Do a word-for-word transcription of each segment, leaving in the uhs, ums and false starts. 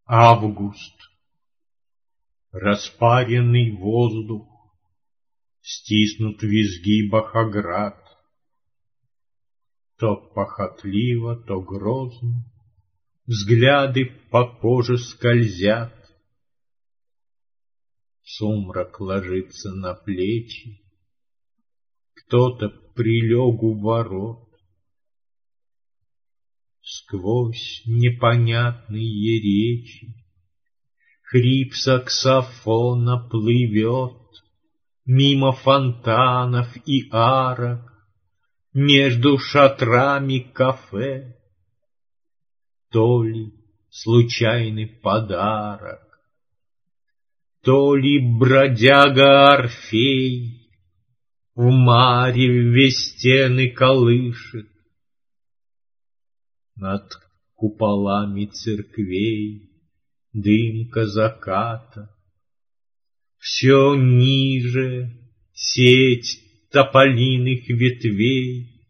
Август. Распаренный воздух, стиснут в изгибах оград. То похотливо, то грозно взгляды по коже скользят. Сумрак ложится на плечи, кто-то прилег у ворот. Сквозь непонятные речи хрип саксофона плывет мимо фонтанов и арок, между шатрами кафе. То ли случайный подарок, то ли бродяга Орфей в мареве стены колышет. Над куполами церквей дымка заката, все ниже сеть тополиных ветвей.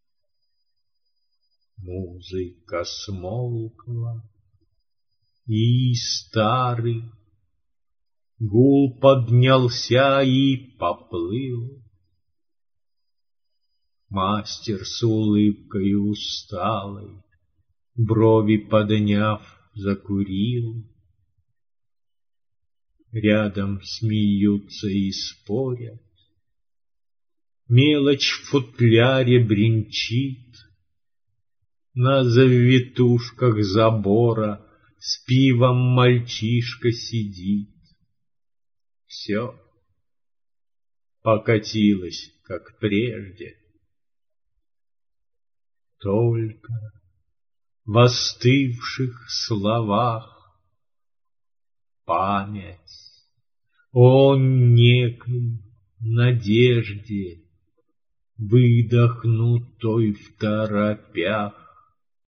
Музыка смолкла, и старый гул поднялся и поплыл. Мастер с улыбкой усталой, брови подняв, закурил. Рядом смеются и спорят, мелочь в футляре бренчит. На завитушках забора с пивом мальчишка сидит. Все покатилось, как прежде. Только в остывших словах память о некой надежде, выдохнутой второпях.